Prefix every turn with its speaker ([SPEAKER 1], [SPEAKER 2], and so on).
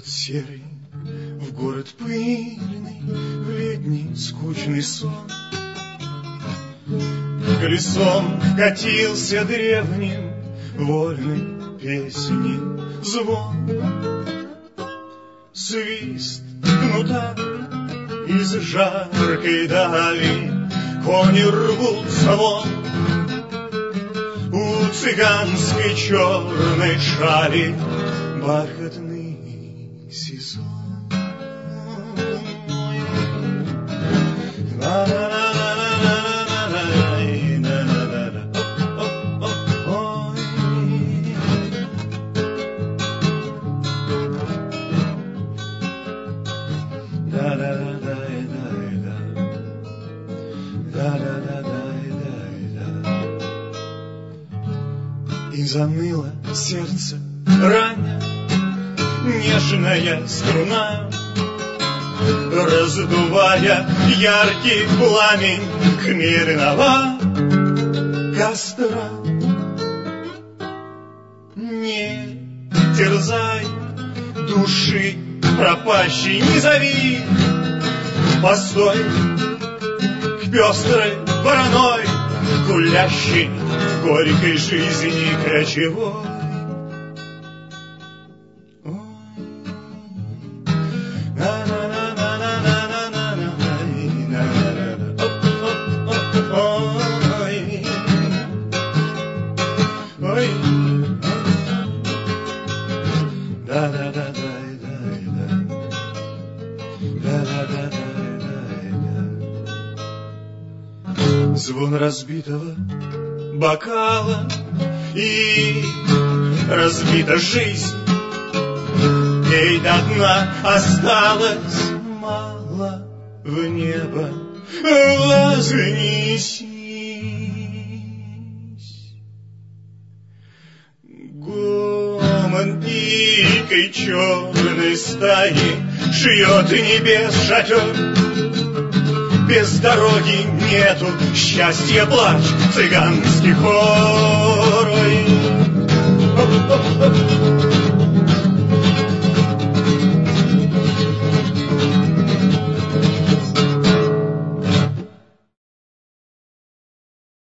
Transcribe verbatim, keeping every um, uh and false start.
[SPEAKER 1] город серый, в город пыльный, в летний скучный сон. Колесом катился древним вольной песни звон. Свист кнута из жаркой дали, кони рвутся вон. У цыганской черной шали бархатный сезон. И заныло сердце рано, нежная струна, раздувая яркий пламень хмельного костра. Не терзай души пропащей, не зови, постой к пестрой вороной, гулящей горькой жизни кочевой. Звон разбитого бокала и разбита жизнь, ей до дна осталось мало, в небо вознесись. Гомон дикой черной стаи шьет небес шатер. Без дороги нету счастья, плач цыганский хор.